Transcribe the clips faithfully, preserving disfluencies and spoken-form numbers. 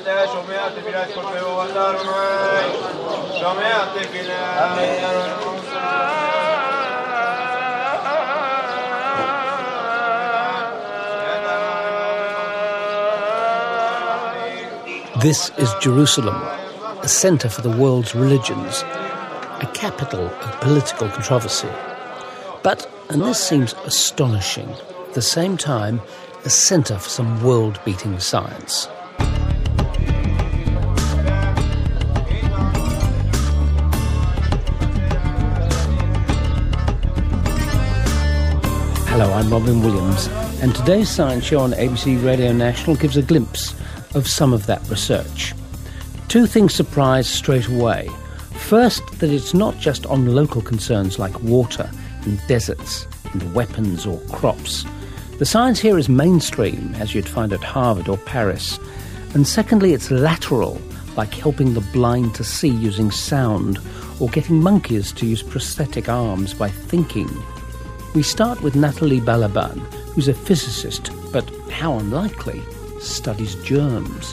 This is Jerusalem, a centre for the world's religions, a capital of political controversy. But, and this seems astonishing, at the same time, a centre for some world-beating science. Hello, I'm Robin Williams, and today's Science Show on A B C Radio National gives a glimpse of some of that research. Two things surprise straight away. First, that it's not just on local concerns like water and deserts and weapons or crops. The science here is mainstream, as you'd find at Harvard or Paris. And secondly, it's lateral, like helping the blind to see using sound, or getting monkeys to use prosthetic arms by thinking. We start with Nathalie Balaban, who's a physicist, but how unlikely, studies germs.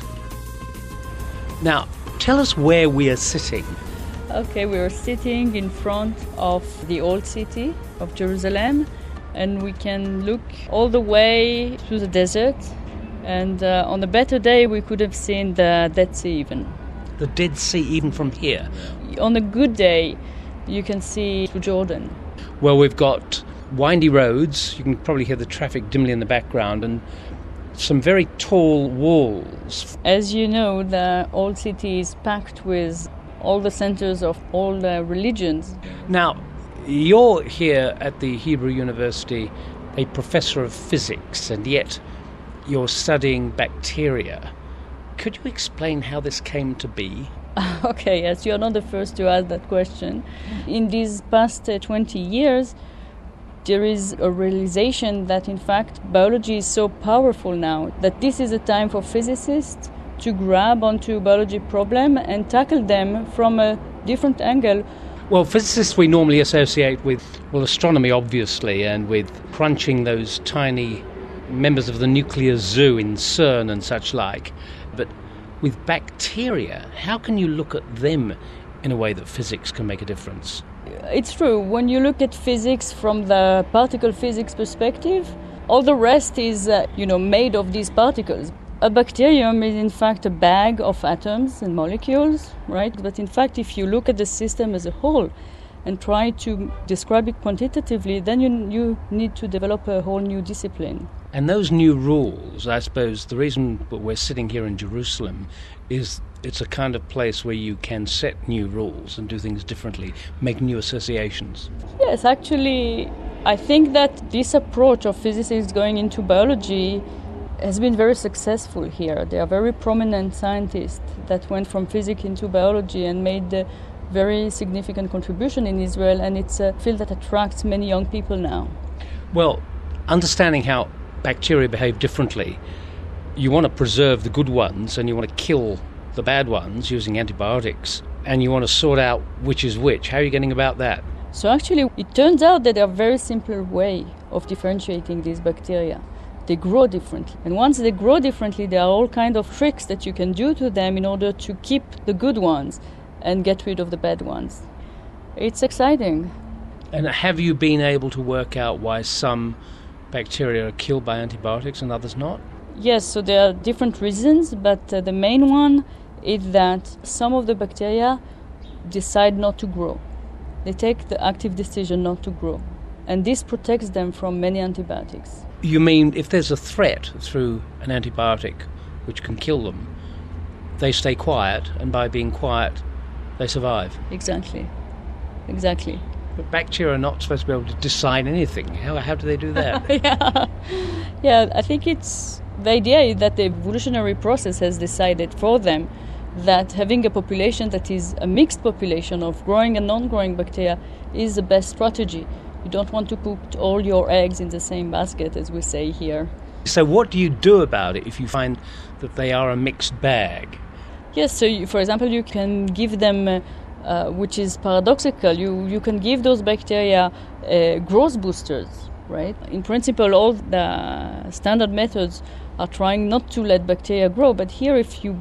Now, tell us where we are sitting. Okay, we are sitting in front of the old city of Jerusalem, and we can look all the way to the desert. And uh, on a better day, we could have seen the Dead Sea even. The Dead Sea even from here? On a good day, you can see to Jordan. Well, we've got windy roads. You can probably hear the traffic dimly in the background, and some very tall walls. As you know, the old city is packed with all the centers of all the religions. Now, you're here at the Hebrew University, a professor of physics, and yet you're studying bacteria. Could you explain how this came to be? Okay, yes, you're not the first to ask that question. In these past uh, twenty years, there is a realization that, in fact, biology is so powerful now that this is a time for physicists to grab onto biology problem and tackle them from a different angle. Well, physicists we normally associate with, well, astronomy, obviously, and with crunching those tiny members of the nuclear zoo in CERN and such like. But with bacteria, how can you look at them in a way that physics can make a difference? It's true. When you look at physics from the particle physics perspective, all the rest is, uh, you know, made of these particles. A bacterium is in fact a bag of atoms and molecules, right? But in fact, if you look at the system as a whole and try to describe it quantitatively, then you, you need to develop a whole new discipline. And those new rules, I suppose the reason we're sitting here in Jerusalem is it's a kind of place where you can set new rules and do things differently, make new associations. Yes, actually, I think that this approach of physicists going into biology has been very successful here. There are very prominent scientists that went from physics into biology and made a very significant contribution in Israel, and it's a field that attracts many young people now. Well, understanding how bacteria behave differently, you want to preserve the good ones and you want to kill the bad ones using antibiotics, and you want to sort out which is which. How are you getting about that? So actually, it turns out that there are very simple way of differentiating these bacteria. They grow differently. And once they grow differently, there are all kinds of tricks that you can do to them in order to keep the good ones and get rid of the bad ones. It's exciting. And have you been able to work out why some bacteria are killed by antibiotics and others not? Yes, so there are different reasons, but uh, the main one is that some of the bacteria decide not to grow. They take the active decision not to grow. And this protects them from many antibiotics. You mean if there's a threat through an antibiotic which can kill them, they stay quiet, and by being quiet, they survive? Exactly. Exactly. But bacteria are not supposed to be able to decide anything. How, how do they do that? yeah. yeah, I think it's the idea is that the evolutionary process has decided for them that having a population that is a mixed population of growing and non-growing bacteria is the best strategy. You don't want to put all your eggs in the same basket, as we say here. So what do you do about it if you find that they are a mixed bag? Yes, so you, for example, you can give them, uh, uh, which is paradoxical, you, you can give those bacteria uh, growth boosters, right? In principle, all the standard methods are trying not to let bacteria grow, but here if you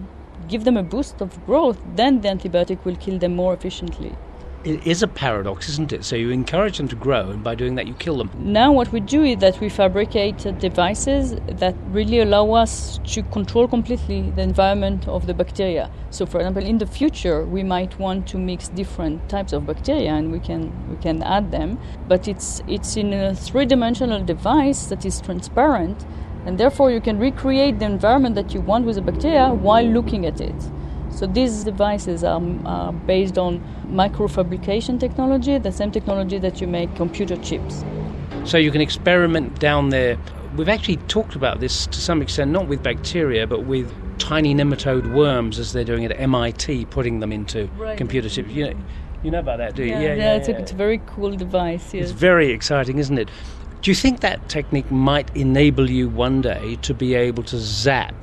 give them a boost of growth, then the antibiotic will kill them more efficiently. It is a paradox, isn't it? So you encourage them to grow, and by doing that you kill them. Now what we do is that we fabricate devices that really allow us to control completely the environment of the bacteria. So for example, in the future we might want to mix different types of bacteria, and we can we can add them, but it's it's in a three-dimensional device that is transparent, and therefore you can recreate the environment that you want with the bacteria while looking at it. So these devices are, are based on microfabrication technology, the same technology that you make computer chips. So you can experiment down there. We've actually talked about this to some extent, not with bacteria, but with tiny nematode worms, as they're doing at M I T, putting them into right. computer chips. You know, you know about that, do you? Yeah, yeah, yeah, it's, yeah. A, it's a very cool device. Yes. It's very exciting, isn't it? Do you think that technique might enable you one day to be able to zap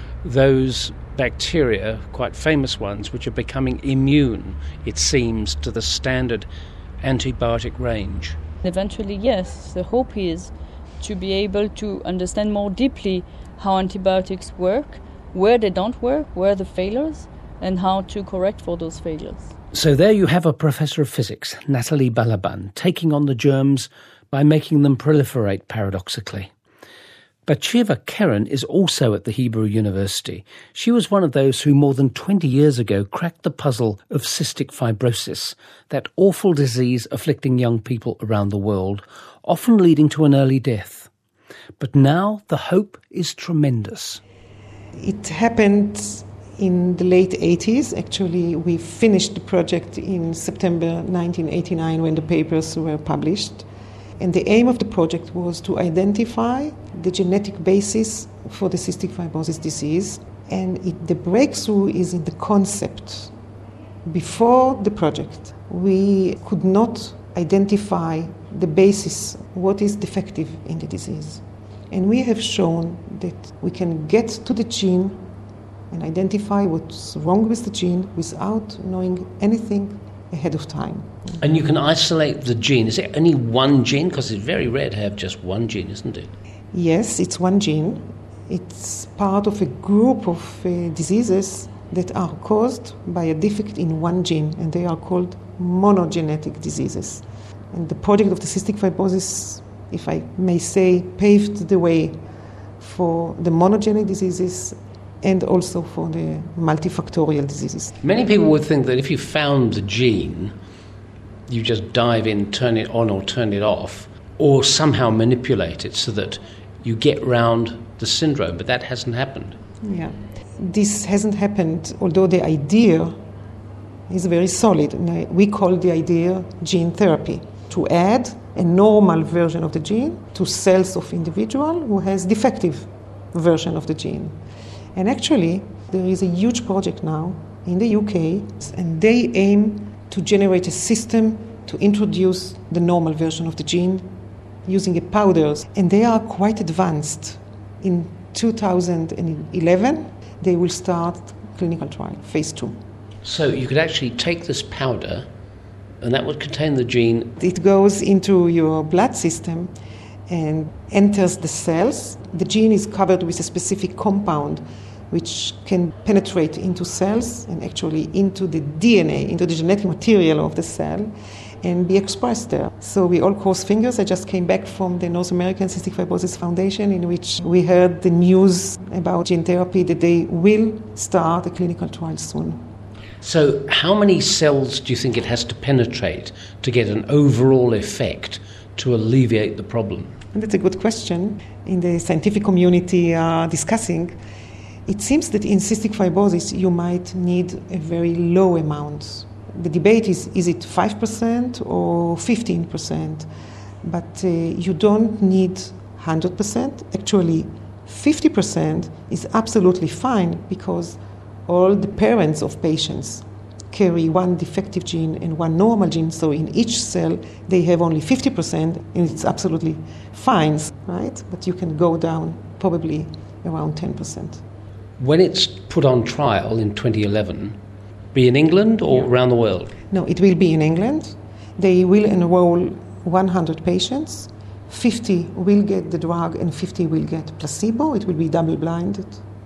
those bacteria, quite famous ones, which are becoming immune, it seems, to the standard antibiotic range? Eventually, yes. The hope is to be able to understand more deeply how antibiotics work, where they don't work, where are the failures, and how to correct for those failures. So there you have a professor of physics, Nathalie Balaban, taking on the germs by making them proliferate, paradoxically. Batsheva Keren is also at the Hebrew University. She was one of those who more than twenty years ago cracked the puzzle of cystic fibrosis, that awful disease afflicting young people around the world, often leading to an early death. But now the hope is tremendous. It happened in the late eighties. Actually, we finished the project in September nineteen eighty-nine when the papers were published. And the aim of the project was to identify the genetic basis for the cystic fibrosis disease. And it, the breakthrough is in the concept. Before the project, we could not identify the basis, what is defective in the disease. And we have shown that we can get to the gene and identify what's wrong with the gene without knowing anything ahead of time. And you can isolate the gene. Is it only one gene? Because it's very rare to have just one gene, isn't it? Yes, it's one gene. It's part of a group of uh, diseases that are caused by a defect in one gene, and they are called monogenetic diseases. And the project of the cystic fibrosis, if I may say, paved the way for the monogenic diseases and also for the multifactorial diseases. Many people would think that if you found the gene, you just dive in, turn it on or turn it off, or somehow manipulate it so that you get round the syndrome, but that hasn't happened. Yeah, this hasn't happened, although the idea is very solid. We call the idea gene therapy, to add a normal version of the gene to cells of individual who has defective version of the gene. And actually, there is a huge project now in the U K, and they aim to generate a system to introduce the normal version of the gene using a powders. And they are quite advanced. In two thousand eleven, they will start clinical trial, phase two. So you could actually take this powder, and that would contain the gene. It goes into your blood system and enters the cells. The gene is covered with a specific compound which can penetrate into cells and actually into the D N A, into the genetic material of the cell, and be expressed there. So we all cross fingers. I just came back from the North American Cystic Fibrosis Foundation, in which we heard the news about gene therapy that they will start a clinical trial soon. So how many cells do you think it has to penetrate to get an overall effect to alleviate the problem? And that's a good question. In the scientific community are discussing. It seems that in cystic fibrosis you might need a very low amount. The debate is, is it five percent or fifteen percent? But uh, you don't need one hundred percent. Actually, fifty percent is absolutely fine, because all the parents of patients carry one defective gene and one normal gene, so in each cell they have only fifty percent, and it's absolutely fine, right? But you can go down probably around ten percent. When it's put on trial in twenty eleven, be in England or yeah. around the world? No, it will be in England. They will enroll one hundred patients. fifty will get the drug and fifty will get placebo. It will be double-blinded.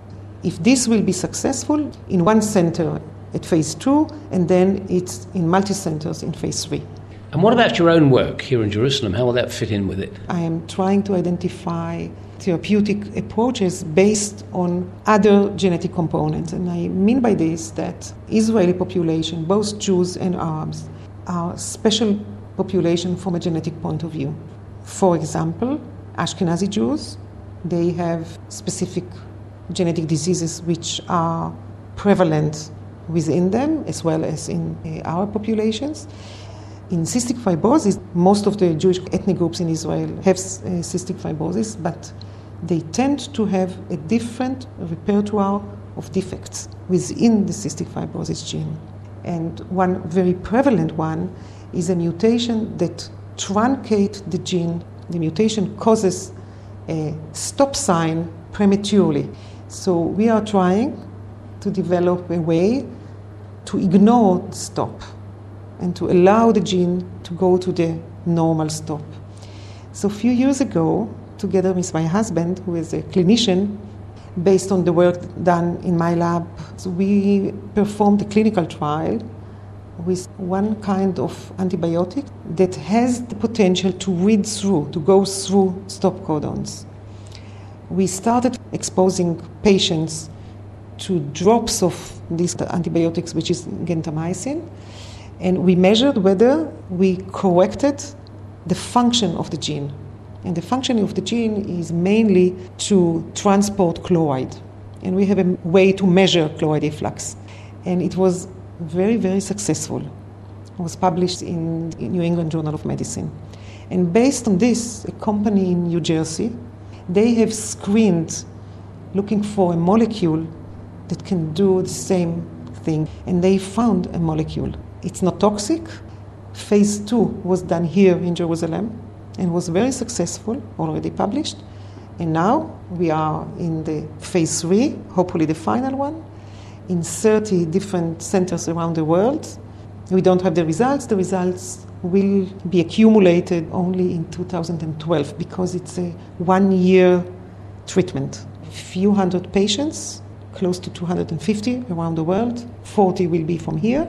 If this will be successful in one center at phase two, and then it's in multi-centers in phase three. And what about your own work here in Jerusalem? How will that fit in with it? I am trying to identify therapeutic approaches based on other genetic components. And I mean by this that Israeli population, both Jews and Arabs, are special population from a genetic point of view. For example, Ashkenazi Jews, they have specific genetic diseases which are prevalent within them as well as in uh, our populations. In cystic fibrosis, most of the Jewish ethnic groups in Israel have uh, cystic fibrosis, but they tend to have a different repertoire of defects within the cystic fibrosis gene. And one very prevalent one is a mutation that truncates the gene. The mutation causes a stop sign prematurely. So we are trying to develop a way to ignore the stop and to allow the gene to go to the normal stop. So a few years ago, together with my husband, who is a clinician, based on the work done in my lab, so we performed a clinical trial with one kind of antibiotic that has the potential to read through, to go through stop codons. We started exposing patients to drops of these antibiotics, which is gentamicin, and we measured whether we corrected the function of the gene. And the function of the gene is mainly to transport chloride. And we have a way to measure chloride efflux. And it was very, very successful. It was published in the New England Journal of Medicine. And based on this, a company in New Jersey, they have screened looking for a molecule that can do the same thing. And they found a molecule. It's not toxic. Phase two was done here in Jerusalem and was very successful, already published. And now we are in the phase three, hopefully the final one, in thirty different centers around the world. We don't have the results. The results will be accumulated only in two thousand twelve because it's a one-year treatment. A few hundred patients, close to two hundred fifty around the world. forty will be from here.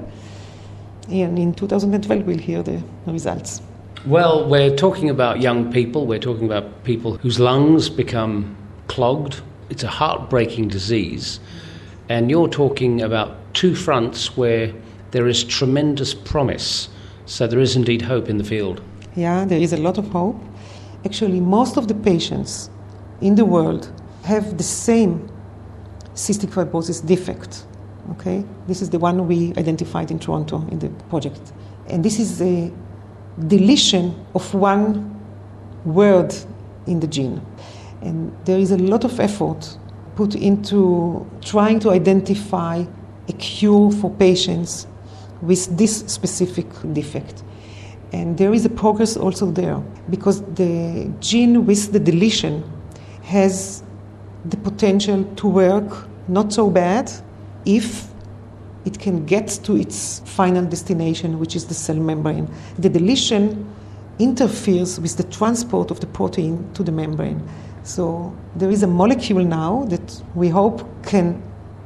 And in two thousand twelve, we'll hear the results. Well, we're talking about young people. We're talking about people whose lungs become clogged. It's a heartbreaking disease. And you're talking about two fronts where there is tremendous promise. So there is indeed hope in the field. Yeah, there is a lot of hope. Actually, most of the patients in the world have the same cystic fibrosis defect. Okay, this is the one we identified in Toronto in the project. And this is a deletion of one word in the gene. And there is a lot of effort put into trying to identify a cure for patients with this specific defect. And there is a progress also there, because the gene with the deletion has the potential to work not so bad if it can get to its final destination, which is the cell membrane. The deletion interferes with the transport of the protein to the membrane. So there is a molecule now that we hope can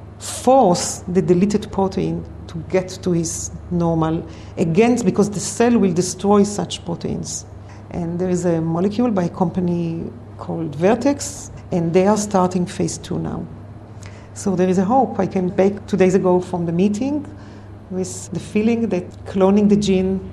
force the deleted protein to get to its normal, again, because the cell will destroy such proteins. And there is a molecule by a company called Vertex, and they are starting phase two now. So there is a hope. I came back two days ago from the meeting with the feeling that cloning the gene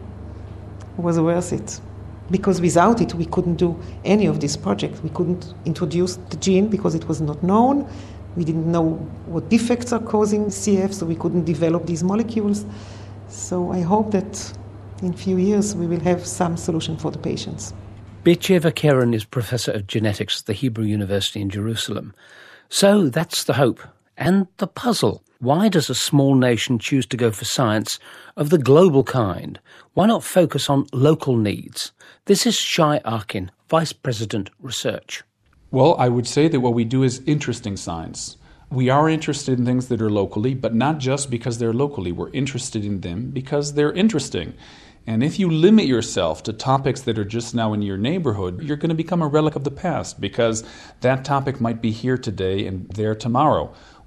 was worth it. Because without it, we couldn't do any of this project. We couldn't introduce the gene because it was not known. We didn't know what defects are causing C F, so we couldn't develop these molecules. So I hope that in a few years we will have some solution for the patients. Batsheva Keren is Professor of Genetics at the Hebrew University in Jerusalem. So that's the hope and the puzzle. Why does a small nation choose to go for science of the global kind? Why not focus on local needs? This is Shai Arkin, Vice President Research. Well, I would say that what we do is interesting science. We are interested in things that are locally, but not just because they're locally. We're interested in them because they're interesting. And if you limit yourself to topics that are just now in your neighborhood, you're going to become a relic of the past because that topic might be here today and there tomorrow.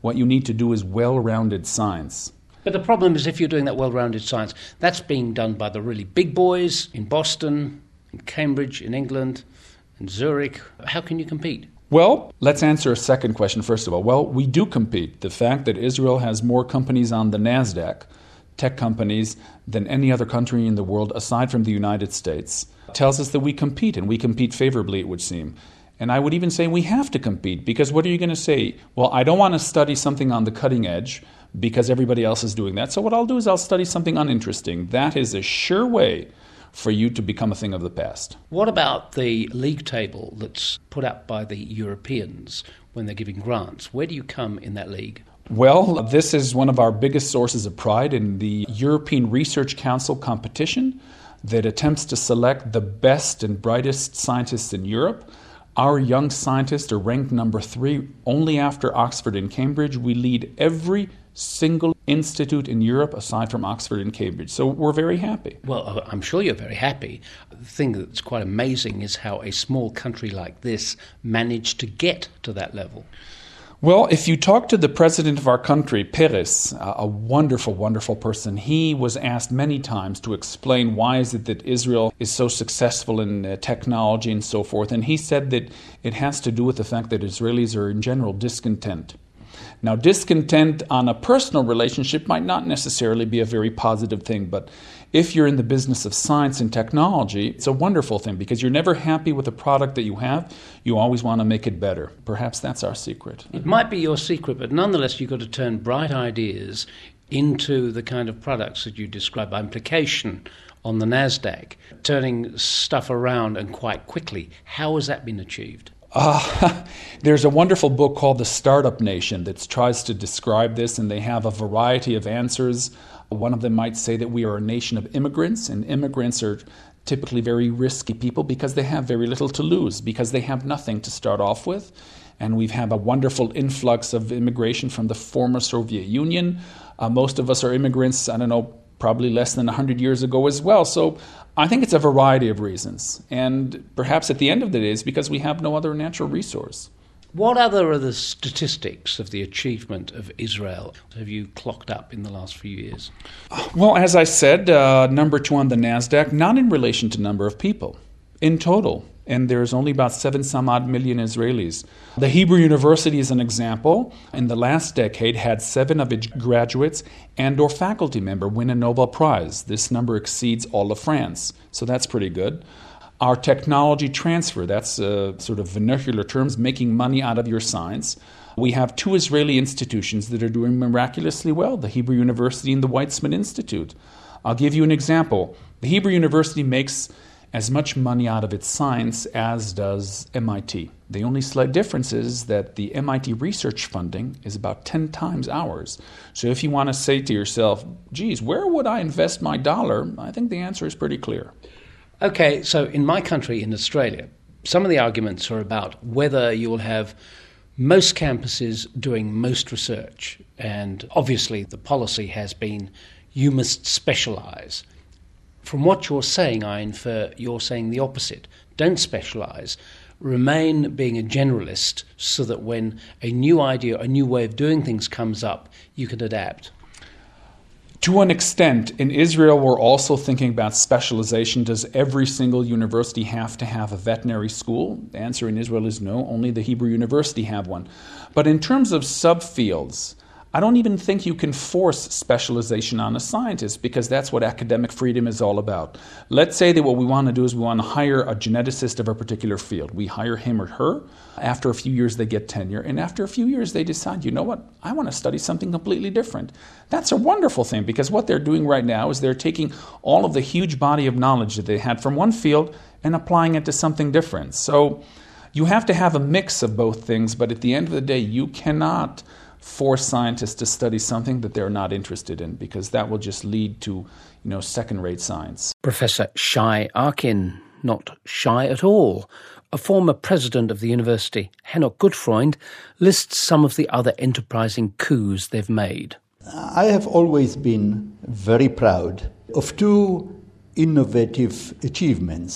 What you need to do is well-rounded science. But the problem is if you're doing that well-rounded science, that's being done by the really big boys in Boston, in Cambridge, in England, in Zurich. How can you compete? Well, let's answer a second question first of all. Well, we do compete. The fact that Israel has more companies on the NASDAQ, tech companies, than any other country in the world aside from the United States, tells us that we compete, and we compete favorably, it would seem. And I would even say we have to compete, because what are you going to say? Well, I don't want to study something on the cutting edge because everybody else is doing that. So what I'll do is I'll study something uninteresting. That is a sure way for you to become a thing of the past. What about the league table that's put up by the Europeans when they're giving grants? Where do you come in that league? Well, this is one of our biggest sources of pride in the European Research Council competition that attempts to select the best and brightest scientists in Europe. Our young scientists are ranked number three only after Oxford and Cambridge. We lead every single institute in Europe aside from Oxford and Cambridge. So we're very happy. Well, I'm sure you're very happy. The thing that's quite amazing is how a small country like this managed to get to that level. Well, if you talk to the president of our country, Peres, a wonderful, wonderful person, he was asked many times to explain why is it that Israel is so successful in uh, technology and so forth. And he said that it has to do with the fact that Israelis are in general discontent. Now, discontent on a personal relationship might not necessarily be a very positive thing, but if you're in the business of science and technology, it's a wonderful thing because you're never happy with the product that you have. You always want to make it better. Perhaps that's our secret. It might be your secret, but nonetheless, you've got to turn bright ideas into the kind of products that you describe by implication on the NASDAQ, turning stuff around and quite quickly. How has that been achieved? Uh, there's a wonderful book called The Startup Nation that tries to describe this, and they have a variety of answers. One of them might say that we are a nation of immigrants, and immigrants are typically very risky people because they have very little to lose, because they have nothing to start off with. And we've had a wonderful influx of immigration from the former Soviet Union. Uh, most of us are immigrants, I don't know, probably less than one hundred years ago as well. So I think it's a variety of reasons. And perhaps at the end of the day, it's because we have no other natural resource. What other are the statistics of the achievement of Israel have you clocked up in the last few years? Well, as I said, uh, number two on the NASDAQ, not in relation to number of people, in total. And there's only about seven some odd million Israelis. The Hebrew University is an example. In the last decade, had seven of its graduates and or faculty member win a Nobel Prize. This number exceeds all of France, so that's pretty good. Our technology transfer, that's uh, sort of vernacular terms, making money out of your science. We have two Israeli institutions that are doing miraculously well, the Hebrew University and the Weizmann Institute. I'll give you an example. The Hebrew University makes as much money out of its science as does M I T. The only slight difference is that the M I T research funding is about ten times ours. So if you want to say to yourself, geez, where would I invest my dollar? I think the answer is pretty clear. Okay, so in my country, in Australia, some of the arguments are about whether you will have most campuses doing most research. And obviously the policy has been you must specialise. From what you're saying, I infer you're saying the opposite. Don't specialise. Remain being a generalist so that when a new idea, a new way of doing things comes up, you can adapt. To an extent, in Israel, we're also thinking about specialization. Does every single university have to have a veterinary school? The answer in Israel is no. Only the Hebrew University have one. But in terms of subfields, I don't even think you can force specialization on a scientist because that's what academic freedom is all about. Let's say that what we want to do is we want to hire a geneticist of a particular field. We hire him or her. After a few years, they get tenure. And after a few years, they decide, you know what, I want to study something completely different. That's a wonderful thing because what they're doing right now is they're taking all of the huge body of knowledge that they had from one field and applying it to something different. So you have to have a mix of both things, but at the end of the day, you cannot force scientists to study something that they're not interested in, because that will just lead to, you know, second-rate science. Professor Shai Arkin, not shy at all. A former president of the university, Henoch Gutfreund, lists some of the other enterprising coups they've made. I have always been very proud of two innovative achievements.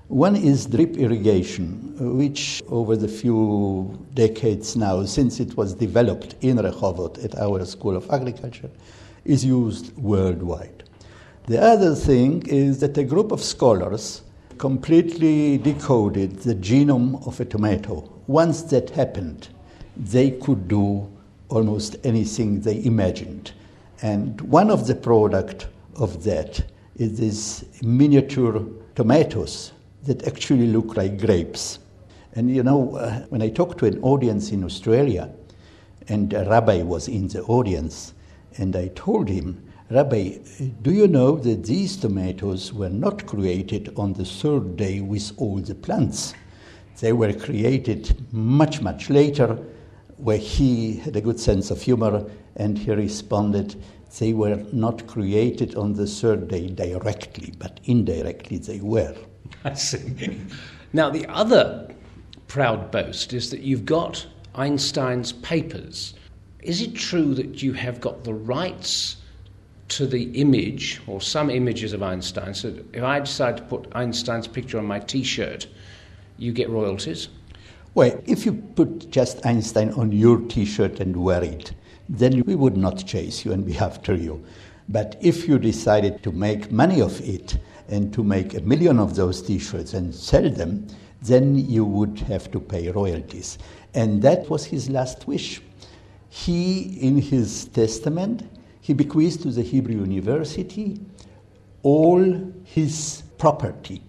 One is drip irrigation, which over the few decades now, since it was developed in Rehovot at our School of Agriculture, is used worldwide. The other thing is that a group of scholars completely decoded the genome of a tomato. Once that happened, they could do almost anything they imagined. And one of the products of that is these miniature tomatoes that actually look like grapes. And you know, uh, when I talked to an audience in Australia, and a rabbi was in the audience, and I told him, Rabbi, do you know that these tomatoes were not created on the third day with all the plants? They were created much, much later, where he had a good sense of humor, and he responded, they were not created on the third day directly, but indirectly they were. I see. Now, the other proud boast is that you've got Einstein's papers. Is it true that you have got the rights to the image, or some images of Einstein, so that if I decide to put Einstein's picture on my T-shirt, you get royalties? Well, if you put just Einstein on your T-shirt and wear it, then we would not chase you and be after you. But if you decided to make money of it and to make a million of those T-shirts and sell them, then you would have to pay royalties. And that was his last wish. He, in his testament, he bequeathed to the Hebrew University all his property.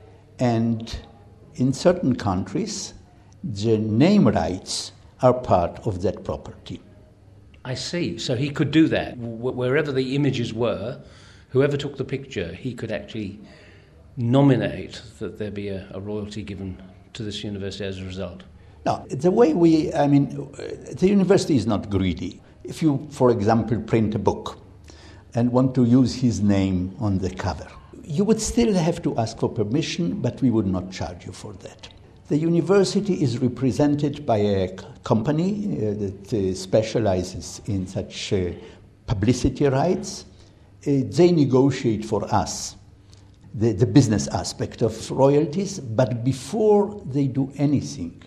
And in certain countries, the name rights are part of that property. I see. So he could do that. Wherever the images were, whoever took the picture, he could actually nominate that there be a, a royalty given to this university as a result. No, the way we, I mean, the university is not greedy. If you, for example, print a book and want to use his name on the cover, you would still have to ask for permission, but we would not charge you for that. The university is represented by a company uh, that uh, specializes in such uh, publicity rights. Uh, they negotiate for us the, the business aspect of royalties, but before they do anything,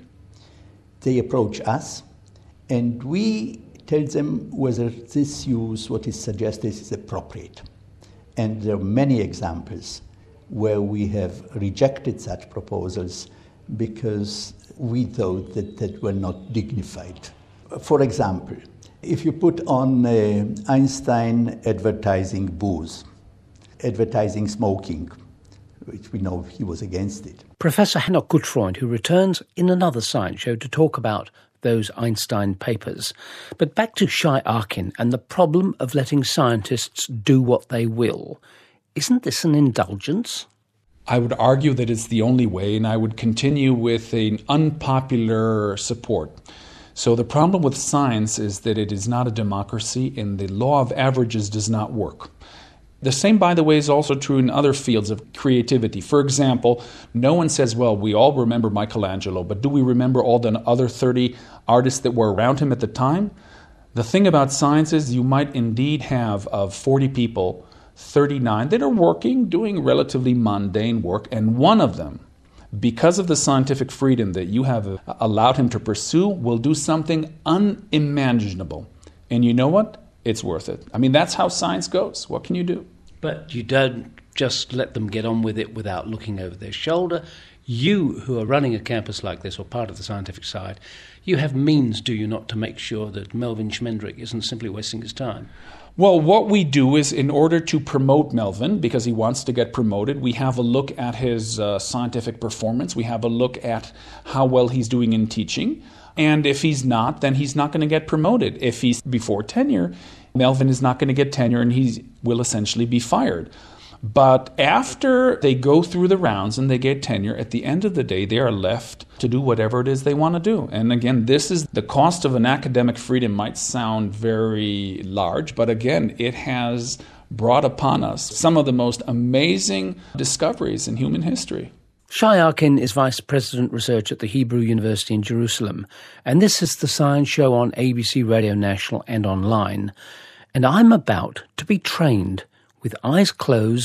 they approach us and we tell them whether this use, what is suggested, is appropriate. And there are many examples where we have rejected such proposals because we thought that that were not dignified. For example, if you put on uh, Einstein advertising booze, advertising smoking, which we know he was against it. Professor Hanoch Gutfreund, who returns in another science show to talk about those Einstein papers. But back to Shai Arkin and the problem of letting scientists do what they will. Isn't this an indulgence? I would argue that it's the only way, and I would continue with an unpopular support. So the problem with science is that it is not a democracy, and the law of averages does not work. The same, by the way, is also true in other fields of creativity. For example, no one says, well, we all remember Michelangelo, but do we remember all the other thirty artists that were around him at the time? The thing about science is you might indeed have, of forty people, thirty-nine that are working, doing relatively mundane work, and one of them, because of the scientific freedom that you have allowed him to pursue, will do something unimaginable. And you know what? It's worth it. I mean, that's how science goes. What can you do? But you don't just let them get on with it without looking over their shoulder. You, who are running a campus like this, or part of the scientific side, you have means, do you not, to make sure that Melvin Schmendrick isn't simply wasting his time? Well, what we do is, in order to promote Melvin, because he wants to get promoted, we have a look at his uh, scientific performance. We have a look at how well he's doing in teaching. And if he's not, then he's not going to get promoted. If he's before tenure, Melvin is not going to get tenure and he will essentially be fired. But after they go through the rounds and they get tenure, at the end of the day, they are left to do whatever it is they want to do. And again, this is the cost of an academic freedom. Might sound very large, but again, it has brought upon us some of the most amazing discoveries in human history. Shai Arkin is Vice President Research at the Hebrew University in Jerusalem, and this is the Science Show on A B C Radio National and online. And I'm about to be trained with eyes closed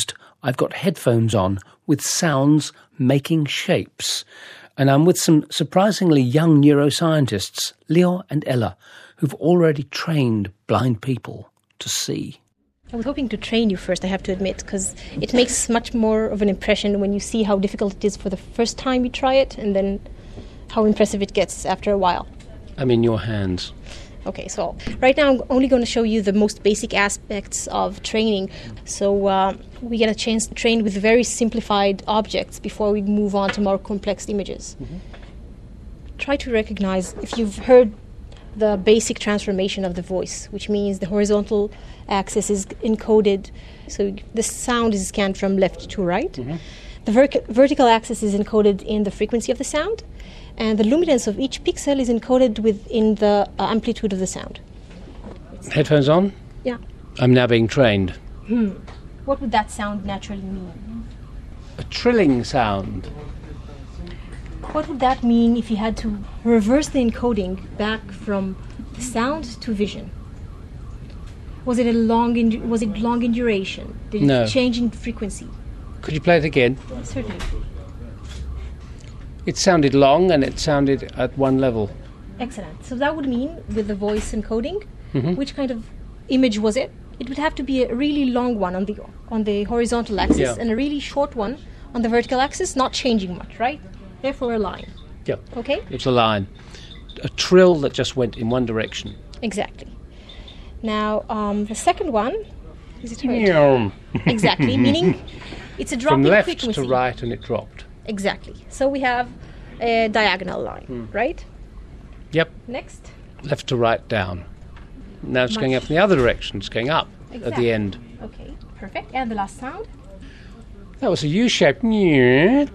I've got headphones on with sounds making shapes. And I'm with some surprisingly young neuroscientists, Leo and Ella, who've already trained blind people to see. I was hoping to train you first, I have to admit, because it makes much more of an impression when you see how difficult it is for the first time you try it, and then how impressive it gets after a while. I'm in your hands. Okay, so right now I'm only going to show you the most basic aspects of training. So uh, we get a chance to train with very simplified objects before we move on to more complex images. Mm-hmm. Try to recognize if you've heard the basic transformation of the voice, which means the horizontal axis is encoded, so the sound is scanned from left to right. Mm-hmm. The ver- vertical axis is encoded in the frequency of the sound, and the luminance of each pixel is encoded within the uh, amplitude of the sound. Headphones on? Yeah. I'm now being trained. Hmm. What would that sound naturally mean? A trilling sound. What would that mean if you had to reverse the encoding back from sound to vision? Was it a long in, was it long in duration? Did it No. change in frequency? Could you play it again? Certainly. It sounded long and it sounded at one level. Excellent. So that would mean, with the voice encoding, Mm-hmm. which kind of image was it? It would have to be a really long one on the on the horizontal axis Yeah. and a really short one on the vertical axis, not changing much, right? Therefore a line. Yeah. Okay? It's a line. A trill that just went in one direction. Exactly. Now, um, the second one, is it heard? Meow. Exactly, meaning it's a drop From in left frequency. to right and it dropped. Exactly. So we have a diagonal line, Mm. right? Yep. Next. Left to right down. Now it's Much- going up in the other direction. It's going up at Exactly. the end. Okay, perfect. And the last sound, That was a U-shaped. Meow.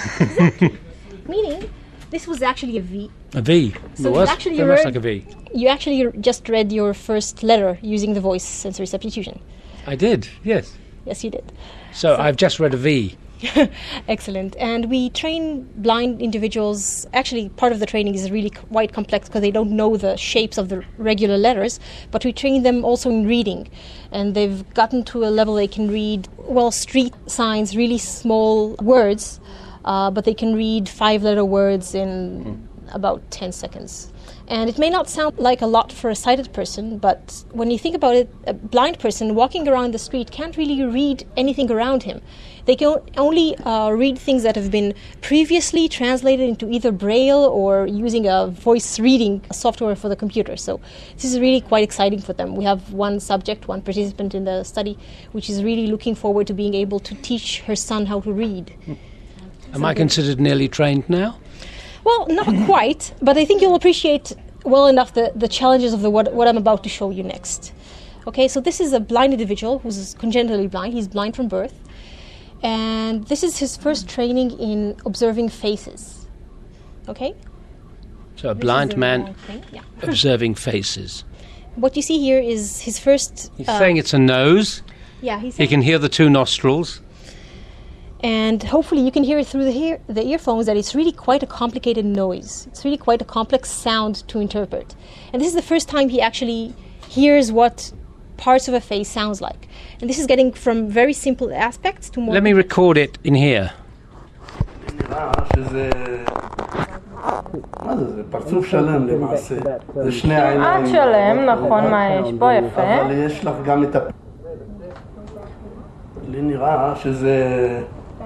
meaning this was actually a V. A V. So it was actually very you much read- like a V. You actually just read your first letter using the voice sensory substitution. I did, yes. Yes, you did. So, I've just read a V. Excellent. And we train blind individuals. Actually, part of the training is really c- quite complex because they don't know the shapes of the regular letters, but we train them also in reading. And they've gotten to a level they can read, well, street signs, really small words, uh, but they can read five-letter words in about ten seconds. And it may not sound like a lot for a sighted person, but when you think about it, a blind person walking around the street can't really read anything around him. They can only uh, read things that have been previously translated into either Braille or using a voice reading software for the computer. So this is really quite exciting for them. We have one subject, one participant in the study, which is really looking forward to being able to teach her son how to read. Am I considered nearly trained now? Well, not quite, but I think you'll appreciate well enough the, the challenges of the what, what I'm about to show you next. Okay, so this is a blind individual who's congenitally blind. He's blind from birth. And this is his first training in observing faces. Okay? So a This blind is a man long thing, yeah. observing faces. What you see here is his first... He's uh, saying it's a nose. Yeah, he's He saying... can hear the two nostrils. And hopefully you can hear it through the, ear, the earphones that it's really quite a complicated noise. It's really quite a complex sound to interpret. And this is the first time he actually hears what parts of a face sounds like. And this is getting from very simple aspects to more... Let me record it in here. נראה שזה... מה זה? זה פרצוף שלם למעשה. זה שני עיניים. עד שלם, נכון, מה יש פה, יפה. אבל יש לך גם את ה... לי נראה שזה...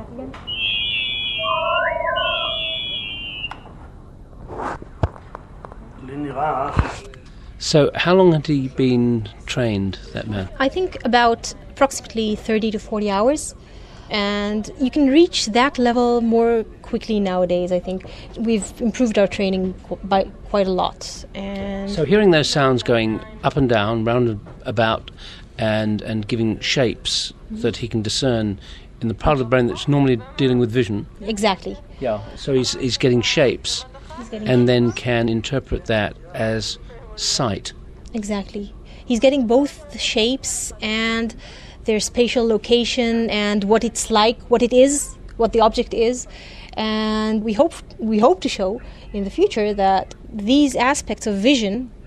לי נראה שזה... So how long had he been trained, that man? I think about approximately thirty to forty hours. And you can reach that level more quickly nowadays, I think. We've improved our training qu- by quite a lot. And So hearing those sounds going up and down, round and about, and, and giving shapes that he can discern in the part of the brain that's normally dealing with vision. exactly. Yeah. So he's, he's getting shapes He's getting and then can interpret that as sight. Exactly. He's getting both the shapes and their spatial location and what it's like, what it is, what the object is. And we hope we hope to show in the future that these aspects of vision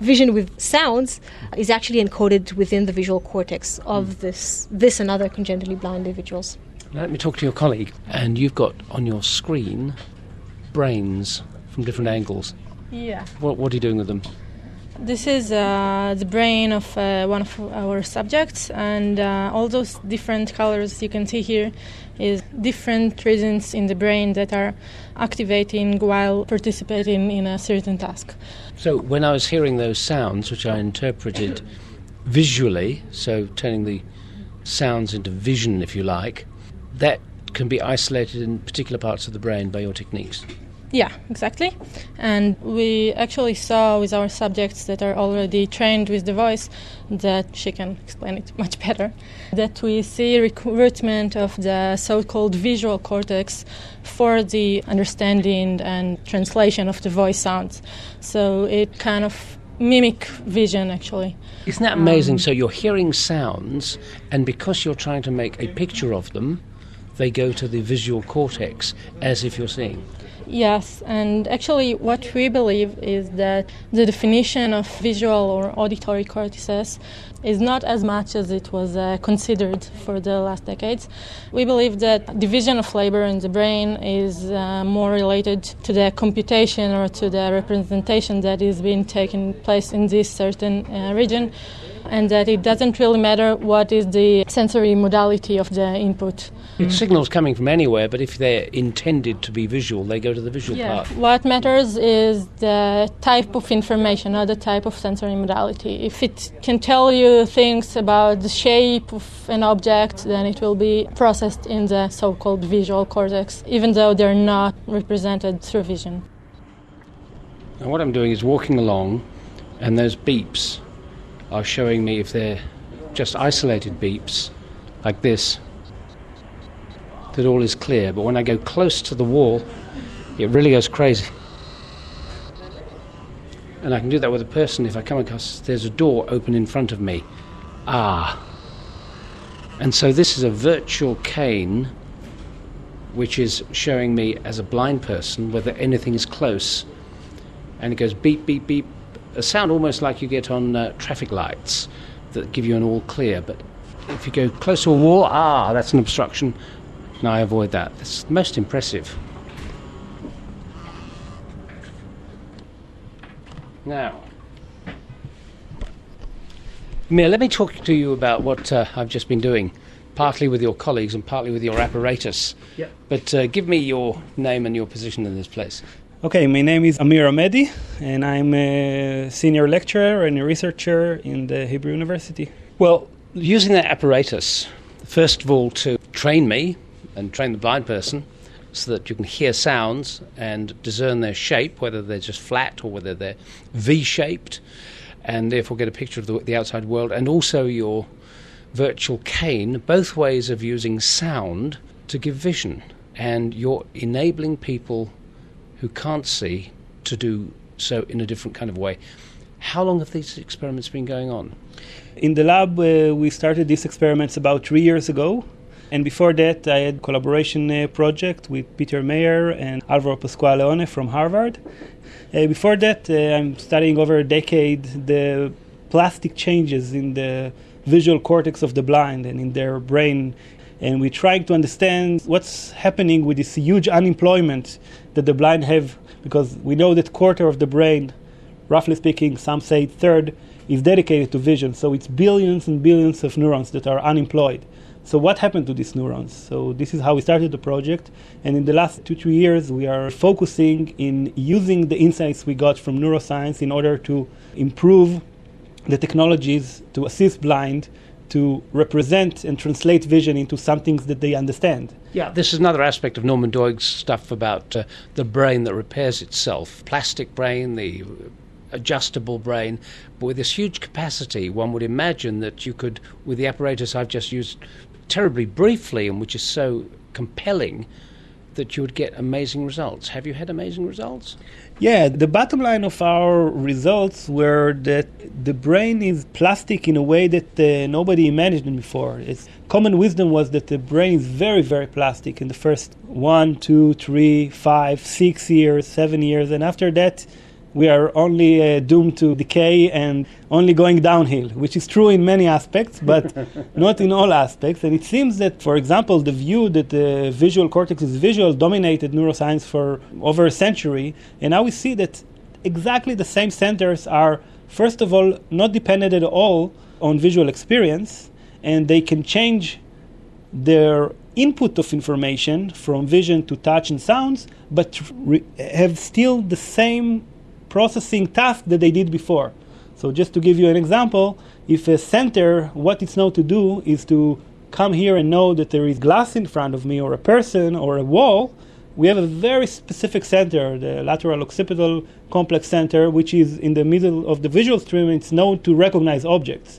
vision with sounds is actually encoded within the visual cortex of mm. this this and other congenitally blind individuals. Let me talk to your colleague. And you've got on your screen brains from different angles. Yeah. What, what are you doing with them? This is uh, the brain of uh, one of our subjects, and uh, all those different colors you can see here is different regions in the brain that are activating while participating in a certain task. So when I was hearing those sounds, which I interpreted visually, so turning the sounds into vision, if you like, that can be isolated in particular parts of the brain by your techniques. Yeah, exactly. And we actually saw with our subjects that are already trained with the voice, that she can explain it much better, that we see recruitment of the so-called visual cortex for the understanding and translation of the voice sounds. So it kind of mimic vision, actually. Isn't that amazing? Um, so you're hearing sounds, and because you're trying to make a picture of them, they go to the visual cortex as if you're seeing. Yes, and actually what we believe is that the definition of visual or auditory cortices is not as much as it was uh, considered for the last decades. We believe that division of labor in the brain is uh, more related to the computation or to the representation that is being taken place in this certain uh, region, and that it doesn't really matter what is the sensory modality of the input. It's signals coming from anywhere, but if they're intended to be visual, they go to the visual yeah. part. What matters is the type of information, not the type of sensory modality. If it can tell you things about the shape of an object, then it will be processed in the so-called visual cortex, even though they're not represented through vision. Now what I'm doing is walking along, and those beeps are showing me, if they're just isolated beeps, like this, that all is clear. But when I go close to the wall, it really goes crazy. And I can do that with a person if I come across, there's a door open in front of me. Ah. And so this is a virtual cane which is showing me as a blind person whether anything is close. And it goes beep, beep, beep. A sound almost like you get on uh, traffic lights that give you an all clear. But if you go close to a wall, ah, that's an obstruction. No, I avoid that. It's most impressive. Now, Mir, let me talk to you about what uh, I've just been doing, partly with your colleagues and partly with your apparatus. Yep. But uh, give me your name and your position in this place. Okay, my name is Amir Ahmedi, and I'm a senior lecturer and a researcher in the Hebrew University. Well, using that apparatus, first of all, to train me and train the blind person so that you can hear sounds and discern their shape, whether they're just flat or whether they're V-shaped, and therefore get a picture of the, the outside world, and also your virtual cane, both ways of using sound to give vision. And you're enabling people who can't see to do so in a different kind of way. How long have these experiments been going on? In the lab, uh, we started these experiments about three years ago. And before that, I had a collaboration uh, project with Peter Mayer and Alvaro Pascual-Leone from Harvard. Uh, before that, uh, I'm studying over a decade the plastic changes in the visual cortex of the blind and in their brain. And we're trying to understand what's happening with this huge unemployment that the blind have, because we know that quarter of the brain, roughly speaking, some say third, is dedicated to vision. So it's billions and billions of neurons that are unemployed. So what happened to these neurons? So this is how we started the project. And in the last two, three years, we are focusing in using the insights we got from neuroscience in order to improve the technologies to assist blind to represent and translate vision into some things that they understand. Yeah, this is another aspect of Norman Doig's stuff about uh, the brain that repairs itself. Plastic brain, the adjustable brain, but with this huge capacity, one would imagine that you could, with the apparatus I've just used terribly briefly and which is so compelling, that you would get amazing results. Have you had amazing results? Yeah, the bottom line of our results were that the brain is plastic in a way that uh, nobody imagined before. It's, common wisdom was that the brain is very, very plastic in the first one, two, three, five, six years, seven years, and after that, we are only uh, doomed to decay and only going downhill, which is true in many aspects, but not in all aspects. And it seems that, for example, the view that the visual cortex is visual dominated neuroscience for over a century, and now we see that exactly the same centers are, first of all, not dependent at all on visual experience, and they can change their input of information from vision to touch and sounds, but re- have still the same processing task that they did before. So just to give you an example, if a center, what it's known to do is to come here and know that there is glass in front of me or a person or a wall, we have a very specific center, the lateral occipital complex center, which is in the middle of the visual stream, and it's known to recognize objects.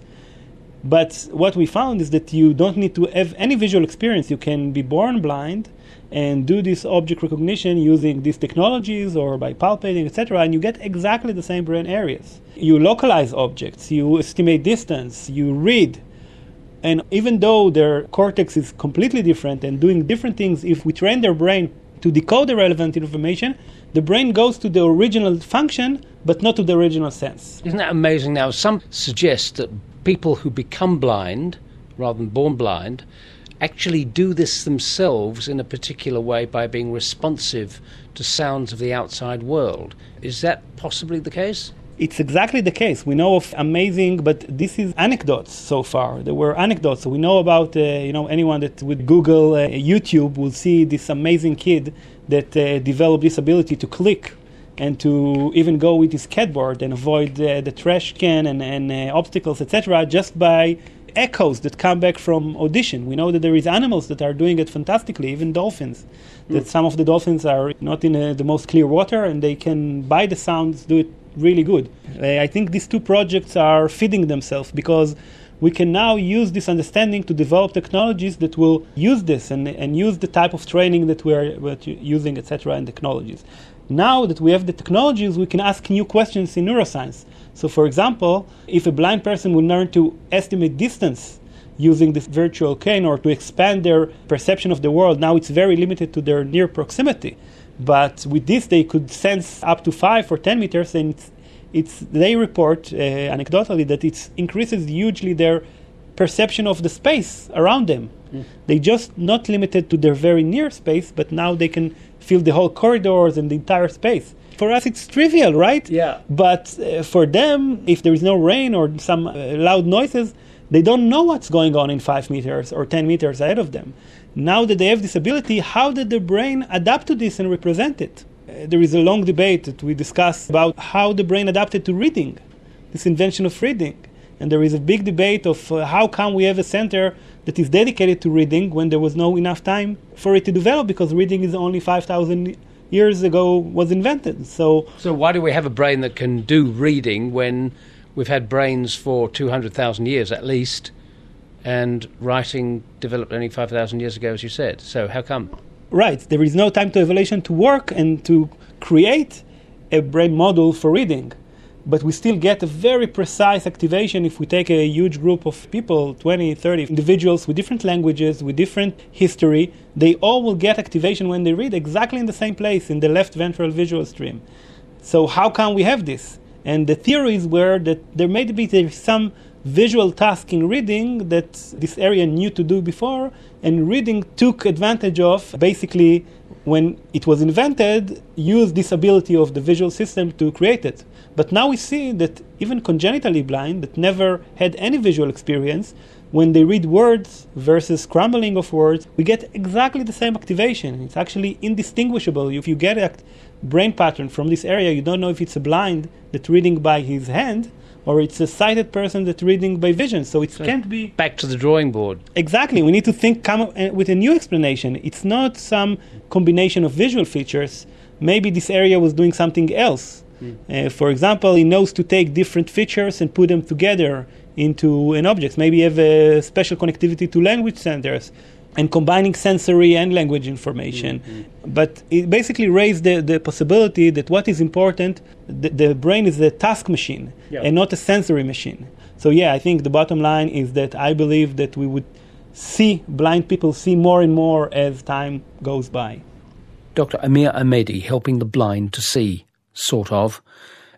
But what we found is that you don't need to have any visual experience. You can be born blind and do this object recognition using these technologies or by palpating, et cetera, and you get exactly the same brain areas. You localize objects, you estimate distance, you read. And even though their cortex is completely different and doing different things, if we train their brain to decode the relevant information, the brain goes to the original function, but not to the original sense. Isn't that amazing? Now, some suggest that people who become blind, rather than born blind, actually do this themselves in a particular way by being responsive to sounds of the outside world. Is that possibly the case? It's exactly the case. We know of amazing, but this is anecdotes so far. There were anecdotes. So we know about, uh, you know, anyone that would Google uh, YouTube will see this amazing kid that uh, developed this ability to click and to even go with his skateboard and avoid uh, the trash can and, and uh, obstacles, et cetera, just by echoes that come back from audition. We know that there is animals that are doing it fantastically, even dolphins. Mm. That some of the dolphins are not in uh, the most clear water, and they can, by the sounds, do it really good. Uh, I think these two projects are feeding themselves because we can now use this understanding to develop technologies that will use this and, and use the type of training that we're, we're using, et cetera, and technologies. Now that we have the technologies, we can ask new questions in neuroscience. So, for example, if a blind person would learn to estimate distance using this virtual cane or to expand their perception of the world, now it's very limited to their near proximity. But with this, they could sense up to five or ten meters, and it's, it's they report uh, anecdotally that it increases hugely their perception of the space around them. Mm. They just not limited to their very near space, but now they can feel the whole corridors and the entire space. For us, it's trivial, right? Yeah. But uh, for them, if there is no rain or some uh, loud noises, they don't know what's going on in five meters or ten meters ahead of them. Now that they have this ability, how did the brain adapt to this and represent it? Uh, there is a long debate that we discuss about how the brain adapted to reading, this invention of reading. And there is a big debate of uh, how come we have a center that is dedicated to reading when there was no enough time for it to develop, because reading is only five thousand years ago was invented. So, so why do we have a brain that can do reading when we've had brains for two hundred thousand years at least, and writing developed only five thousand years ago, as you said? So how come? Right. There is no time to evolution to work and to create a brain model for reading. But we still get a very precise activation if we take a huge group of people, twenty, thirty individuals with different languages, with different history. They all will get activation when they read exactly in the same place, in the left ventral visual stream. So how can we have this? And the theories were that there may be some visual task in reading that this area knew to do before, and reading took advantage of, basically, when it was invented, used this ability of the visual system to create it. But now we see that even congenitally blind, that never had any visual experience, when they read words versus scrambling of words, we get exactly the same activation. It's actually indistinguishable. If you get a brain pattern from this area, you don't know if it's a blind that's reading by his hand, or it's a sighted person that's reading by vision. So it so can't be... Back to the drawing board. Exactly. We need to think, come up with a new explanation. It's not some combination of visual features. Maybe this area was doing something else. Mm. Uh, for example, it knows to take different features and put them together into an object. Maybe you have a special connectivity to language centers and combining sensory and language information. Mm-hmm. But it basically raised the, the possibility that what is important, the, the brain is a task machine, yeah, and not a sensory machine. So yeah, I think the bottom line is that I believe that we would see blind people see more and more as time goes by. Doctor Amir Ahmadi, helping the blind to see, sort of.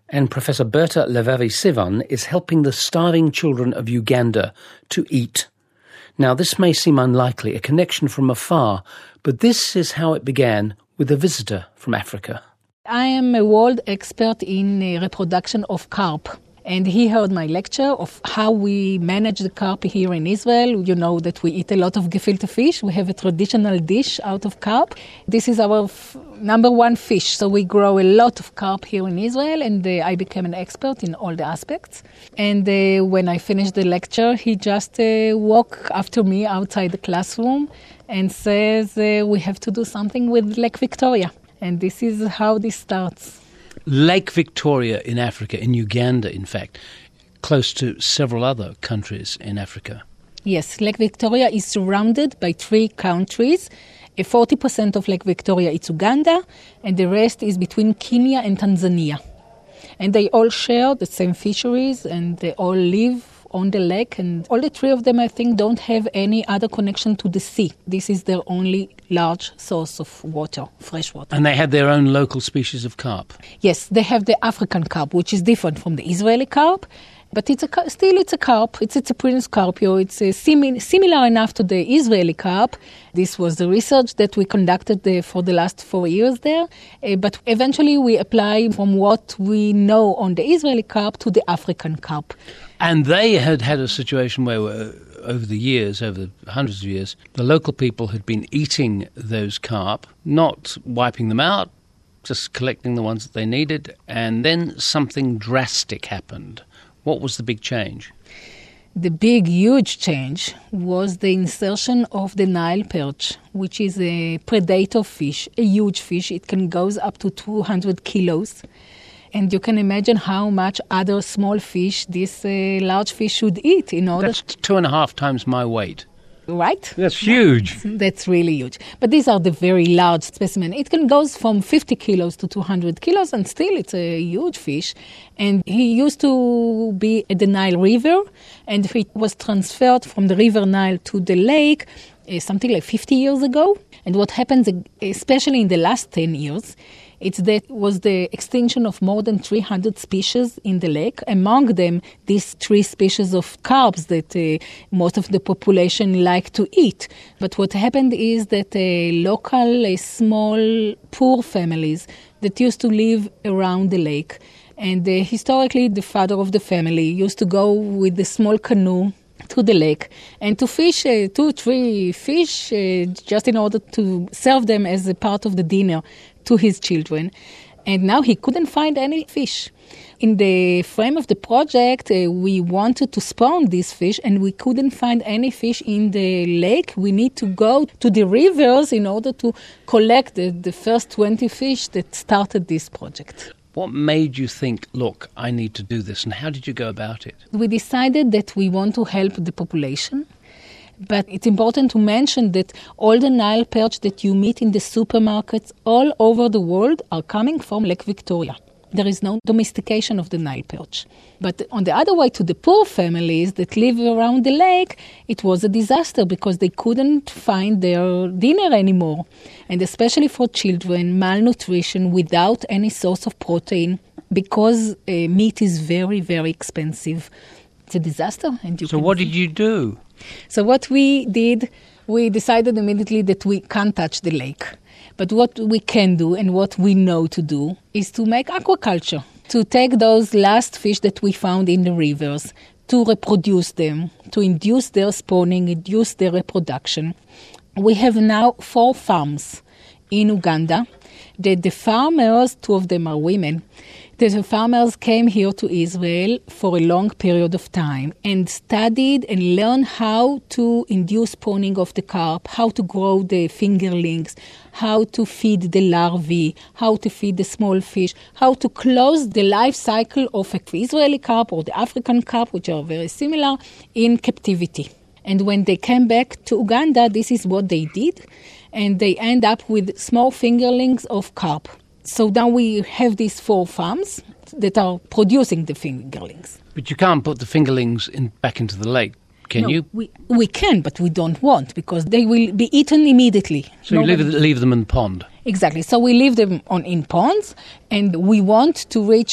And Professor Berta Levavi-Sivan is helping the starving children of Uganda to eat. Now, this may seem unlikely, a connection from afar, but this is how it began with a visitor from Africa. I am a world expert in uh, reproduction of carp. And he heard my lecture of how we manage the carp here in Israel. You know that we eat a lot of gefilte fish. We have a traditional dish out of carp. This is our f- number one fish. So we grow a lot of carp here in Israel, and uh, I became an expert in all the aspects. And uh, when I finished the lecture, he just uh, walked after me outside the classroom and says, uh, we have to do something with Lake Victoria. And this is how this starts. Lake Victoria in Africa, in Uganda, in fact, close to several other countries in Africa. Yes, Lake Victoria is surrounded by three countries. forty percent of Lake Victoria is Uganda, and the rest is between Kenya and Tanzania. And they all share the same fisheries, and they all live on the lake, and all the three of them, I think, don't have any other connection to the sea. This is their only large source of water, fresh water. And they have their own local species of carp? Yes, they have the African carp, which is different from the Israeli carp, but it's a, still it's a carp. It's, it's a Prince Carpio. It's a simi- similar enough to the Israeli carp. This was the research that we conducted the, for the last four years there, uh, but eventually we apply from what we know on the Israeli carp to the African carp. And they had had a situation where, uh, over the years, over hundreds of years, the local people had been eating those carp, not wiping them out, just collecting the ones that they needed, and then something drastic happened. What was the big change? The big, huge change was the insertion of the Nile perch, which is a predator fish, a huge fish. It can go up to two hundred kilos. And you can imagine how much other small fish this uh, large fish should eat in order... That's two and a half times my weight. Right? That's huge. That's really huge. But these are the very large specimen. It can go from fifty kilos to two hundred kilos, and still it's a huge fish. And he used to be at the Nile River, and he was transferred from the River Nile to the lake uh, something like fifty years ago. And what happens, especially in the last ten years, it's that was the extinction of more than three hundred species in the lake. Among them, these three species of carps that uh, most of the population like to eat. But what happened is that uh, local, uh, small, poor families that used to live around the lake, and uh, historically the father of the family used to go with the small canoe to the lake and to fish uh, two, three fish uh, just in order to serve them as a part of the dinner to his children. And now he couldn't find any fish. In the frame of the project, uh, we wanted to spawn these fish, and we couldn't find any fish in the lake. We need to go to the rivers in order to collect the, the first twenty fish that started this project. What made you think, look, I need to do this, and how did you go about it? We decided that we want to help the population, but it's important to mention that all the Nile perch that you meet in the supermarkets all over the world are coming from Lake Victoria. There is no domestication of the Nile perch. But on the other way, to the poor families that live around the lake, it was a disaster because they couldn't find their dinner anymore. And especially for children, malnutrition without any source of protein, because uh, meat is very, very expensive. It's a disaster. And you so what did you do? So what we did, we decided immediately that we can't touch the lake. But what we can do and what we know to do is to make aquaculture, to take those last fish that we found in the rivers, to reproduce them, to induce their spawning, induce their reproduction. We have now four farms in Uganda. The, the farmers, two of them are women, the farmers came here to Israel for a long period of time and studied and learned how to induce spawning of the carp, how to grow the fingerlings, how to feed the larvae, how to feed the small fish, how to close the life cycle of an Israeli carp or the African carp, which are very similar, in captivity. And when they came back to Uganda, this is what they did, and they end up with small fingerlings of carp. So now we have these four farms that are producing the fingerlings. But you can't put the fingerlings in, back into the lake, can no, you? We, we can, but we don't want, because they will be eaten immediately. So Nobody... you leave, leave them in the pond? Exactly. So we leave them on in ponds, and we want to reach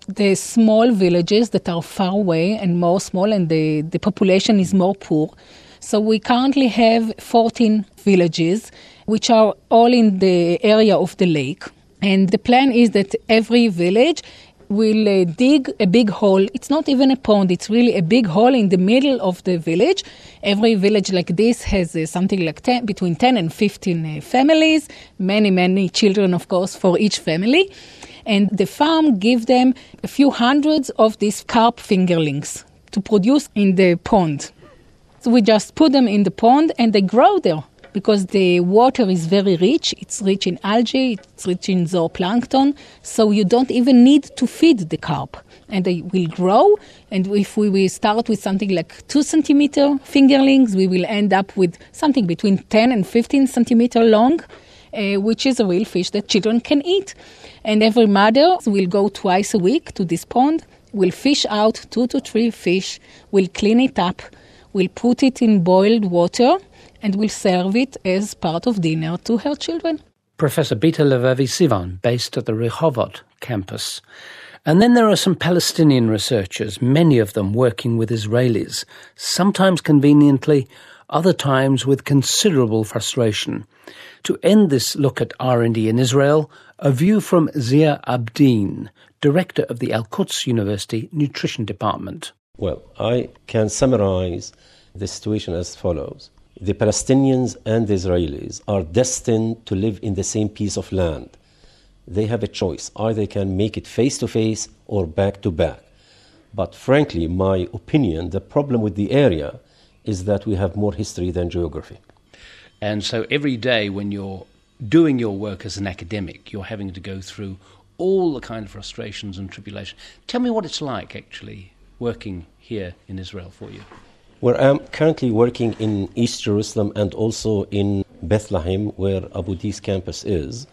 the small villages that are far away and more small, and the, the population is more poor. So we currently have fourteen villages, which are all in the area of the lake. And the plan is that every village will uh, dig a big hole. It's not even a pond, it's really a big hole in the middle of the village. Every village like this has uh, something like ten, between ten and fifteen uh, families, many, many children, of course, for each family. And the farm gives them a few hundreds of these carp fingerlings to produce in the pond. So we just put them in the pond and they grow there because the water is very rich. It's rich in algae, it's rich in zooplankton, so you don't even need to feed the carp. And they will grow, and if we will start with something like two centimeter fingerlings, we will end up with something between ten and fifteen centimeter long, uh, which is a real fish that children can eat. And every mother will go twice a week to this pond, will fish out two to three fish, will clean it up, will put it in boiled water, and will serve it as part of dinner to her children. Professor Bita Levavi-Sivan, based at the Rehovot campus. And then there are some Palestinian researchers, many of them working with Israelis, sometimes conveniently, other times with considerable frustration. To end this look at R and D in Israel, a view from Zia Abdeen, director of the Al-Quds University Nutrition Department. Well, I can summarize the situation as follows. The Palestinians and the Israelis are destined to live in the same piece of land. They have a choice. Either they can make it face-to-face or back-to-back. But frankly, my opinion, the problem with the area is that we have more history than geography. And so every day when you're doing your work as an academic, you're having to go through all the kind of frustrations and tribulations. Tell me what it's like, actually, working here in Israel for you. Well, I'm currently working in East Jerusalem and also in Bethlehem, where Abu Dis campus is.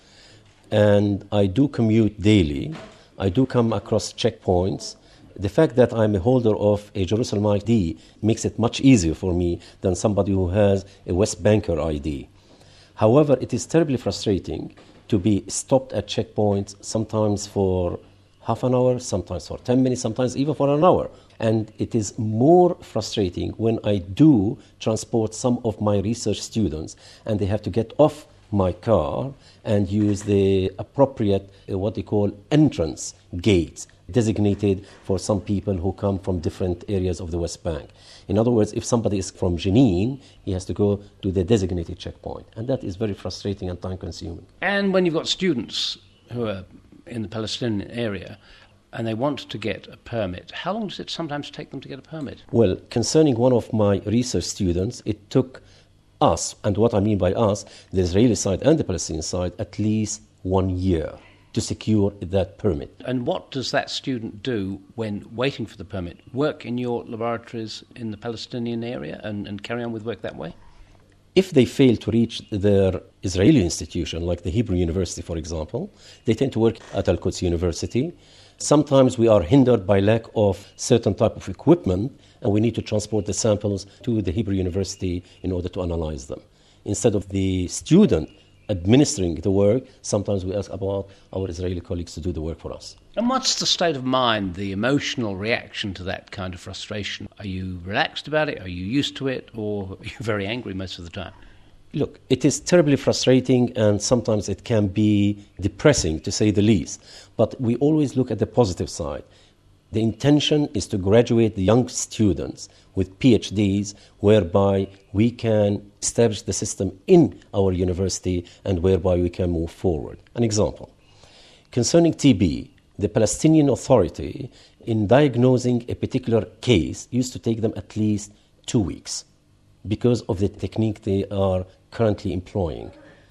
And I do commute daily. I do come across checkpoints. The fact that I'm a holder of a Jerusalem I D makes it much easier for me than somebody who has a West Banker I D. However, it is terribly frustrating to be stopped at checkpoints, sometimes for half an hour, sometimes for ten minutes, sometimes even for an hour. And it is more frustrating when I do transport some of my research students and they have to get off my car and use the appropriate, uh, what they call entrance gates, designated for some people who come from different areas of the West Bank. In other words, if somebody is from Jenin, he has to go to the designated checkpoint. And that is very frustrating and time-consuming. And when you've got students who are in the Palestinian area and they want to get a permit, how long does it sometimes take them to get a permit? Well, concerning one of my research students, it took us, and what I mean by us, the Israeli side and the Palestinian side, at least one year to secure that permit. And what does that student do when waiting for the permit? Work in your laboratories in the Palestinian area and, and carry on with work that way? If they fail to reach their Israeli institution, like the Hebrew University, for example, they tend to work at Al-Quds University. Sometimes we are hindered by lack of certain type of equipment, and we need to transport the samples to the Hebrew University in order to analyze them. Instead of the student administering the work, sometimes we ask about our Israeli colleagues to do the work for us. And what's the state of mind, the emotional reaction to that kind of frustration? Are you relaxed about it? Are you used to it? Or are you very angry most of the time? Look, it is terribly frustrating and sometimes it can be depressing, to say the least. But we always look at the positive side. The intention is to graduate the young students with P H Ds, whereby we can establish the system in our university and whereby we can move forward. An example. Concerning T B, the Palestinian Authority, in diagnosing a particular case, used to take them at least two weeks because of the technique they are currently employing.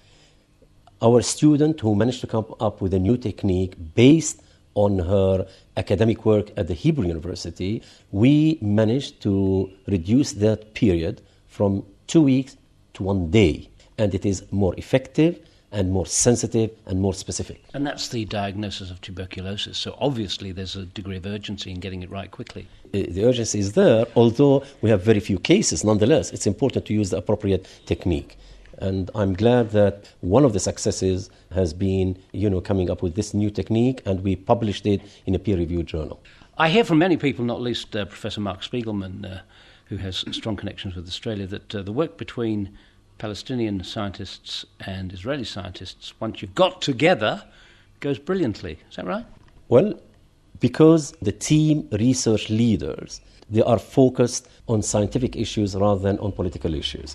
Our student who managed to come up with a new technique based on her academic work at the Hebrew University, we managed to reduce that period from two weeks to one day. And it is more effective and more sensitive and more specific. And that's the diagnosis of tuberculosis. So obviously there's a degree of urgency in getting it right quickly. The urgency is there, although we have very few cases. Nonetheless, it's important to use the appropriate technique. And I'm glad that one of the successes has been, you know, coming up with this new technique, and we published it in a peer-reviewed journal. I hear from many people, not least uh, Professor Mark Spiegelman, uh, who has strong connections with Australia, that uh, the work between Palestinian scientists and Israeli scientists, once you've got together, goes brilliantly. Is that right? Well, because the team research leaders, they are focused on scientific issues rather than on political issues.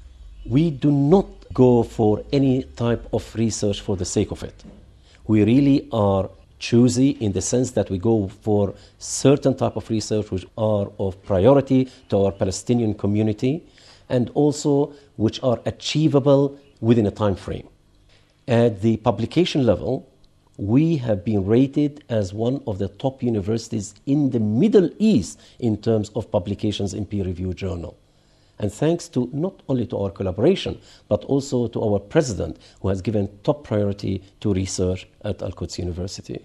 We do not go for any type of research for the sake of it. We really are choosy in the sense that we go for certain type of research which are of priority to our Palestinian community and also which are achievable within a time frame. At the publication level, we have been rated as one of the top universities in the Middle East in terms of publications in peer-reviewed journal. And thanks to not only to our collaboration, but also to our president, who has given top priority to research at Al-Quds University.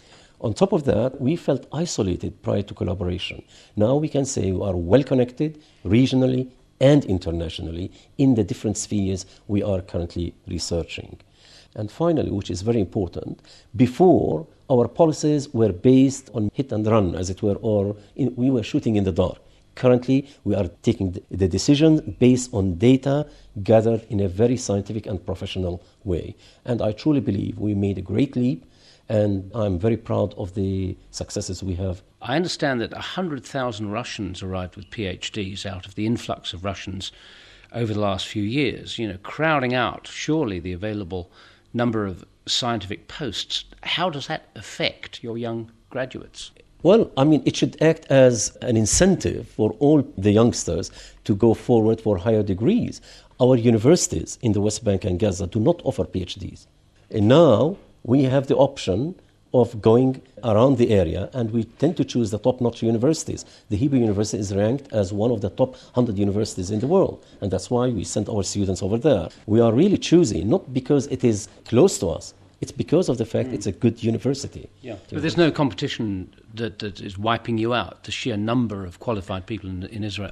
On top of that, we felt isolated prior to collaboration. Now we can say we are well connected regionally and internationally in the different spheres we are currently researching. And finally, which is very important, before our policies were based on hit and run, as it were, or in, we were shooting in the dark. Currently, we are taking the decisions based on data gathered in a very scientific and professional way. And I truly believe we made a great leap, and I'm very proud of the successes we have. I understand that one hundred thousand Russians arrived with PhDs out of the influx of Russians over the last few years, you know, crowding out surely the available number of scientific posts. How does that affect your young graduates? Well, I mean, it should act as an incentive for all the youngsters to go forward for higher degrees. Our universities in the West Bank and Gaza do not offer PhDs. And now we have the option of going around the area, and we tend to choose the top-notch universities. The Hebrew University is ranked as one of the top one hundred universities in the world, and that's why we send our students over there. We are really choosy, not because it is close to us, it's because of the fact mm. it's a good university. Yeah. But there's no competition that, that is wiping you out, the sheer number of qualified people in, in Israel?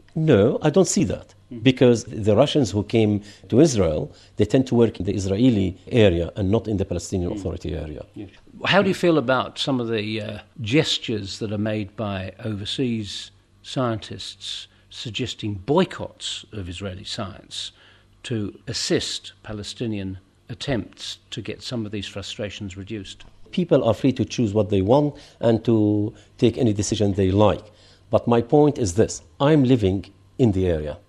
No, I don't see that. Because the Russians who came to Israel, they tend to work in the Israeli area and not in the Palestinian Authority area. Yes. How do you feel about some of the uh, gestures that are made by overseas scientists suggesting boycotts of Israeli science to assist Palestinian attempts to get some of these frustrations reduced? People are free to choose what they want and to take any decision they like. But my point is this: I'm living in the area.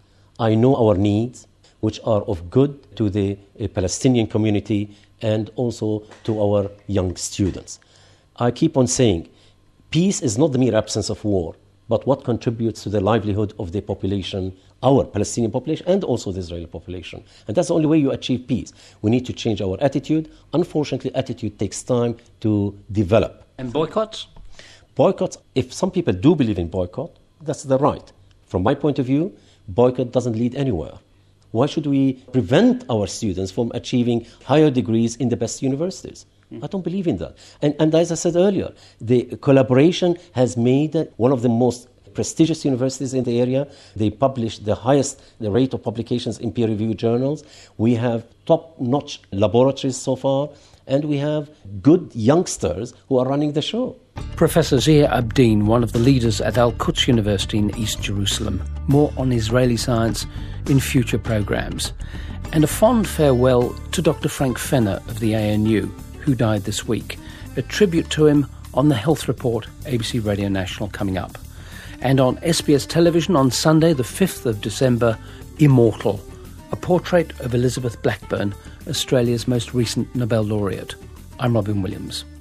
I know our needs, which are of good to the uh, Palestinian community and also to our young students. I keep on saying, peace is not the mere absence of war, but what contributes to the livelihood of the population, our Palestinian population, and also the Israeli population. And that's the only way you achieve peace. We need to change our attitude. Unfortunately, attitude takes time to develop. And boycotts? Boycotts, if some people do believe in boycott, that's their right. From my point of view, boycott doesn't lead anywhere. Why should we prevent our students from achieving higher degrees in the best universities? Mm. I don't believe in that. And, and as I said earlier, the collaboration has made one of the most prestigious universities in the area. They publish the highest the rate of publications in peer-reviewed journals. We have top-notch laboratories so far, and we have good youngsters who are running the show. Professor Zia Abdeen, one of the leaders at Al-Quds University in East Jerusalem. More on Israeli science in future programmes. And a fond farewell to Doctor Frank Fenner of the A N U, who died this week. A tribute to him on the Health Report, A B C Radio National, coming up. And on S B S Television on Sunday, the fifth of December, Immortal, a portrait of Elizabeth Blackburn, Australia's most recent Nobel laureate. I'm Robin Williams.